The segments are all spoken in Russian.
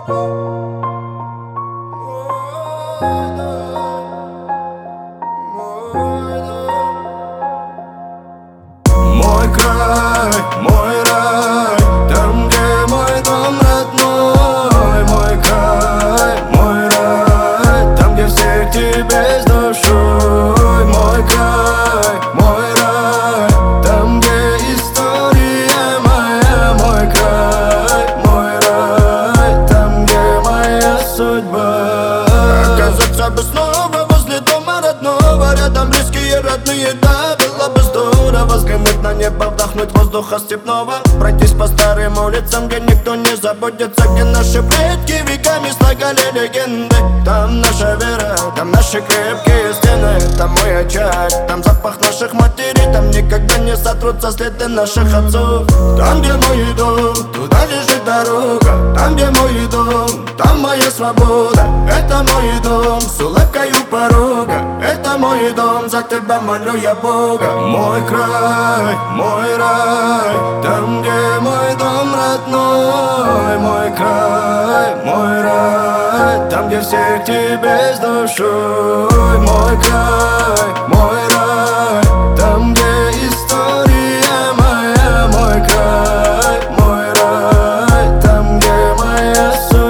Мой край, мой рай, там, где мой дом родной. Мой край, мой рай, там, где всех тебе с душой. Мой край, мой рай, там, где история моя. Мой край, мой рай, там, где моя судьба. Оказаться бы снова возле дома родного, рядом близкие, родные, да, было бы здорово. Взглянуть на небо, вдохнуть воздуха степного, пройтись по старым улицам, где никто не заботится, где наши предки веками слагали легенды. Там наша вера, там наши крепкие стены, там мой очаг, там запах наших матерей, там никогда не сотрутся следы наших отцов. Там, где мой дом, туда лежит дорога. Там, где мой дом, там моя свобода. Это мой дом с улыбкой у порога. Это мой дом, за тебя молю я Бога. Мой край, мой рай, там, где мой дом родной. Мой край, мой рай, там, где всех тебе с душой. Мой край, мой рай, там, где история моя. Мой край, мой рай, там, где моя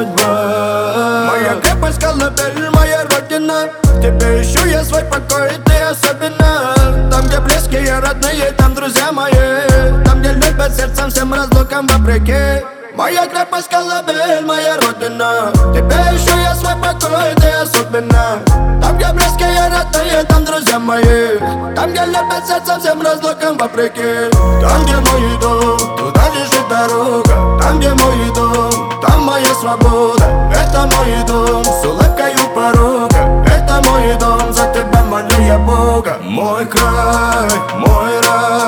судьба. Моя крепость, колыбель, моя родина. Тебе ищу я свой покой, ты особенно. Там, где близкие, родные, там друзья мои. Там, где любят сердцем всем разлукам вопреки. Моя крепость, колыбель, моя родина. Тебе ищу я свой покой, ты особенно. Там, где близкие, родные, там друзья мои. Там, где любят сердцем всем разлукам вопреки. Там, где мой дом, туда лежит дорога. Там, где мой дом, там моя свобода. Это мой дом с улыбкой у порога. Это мой дом, за тебя молю я Бога. Мой край, мой рай,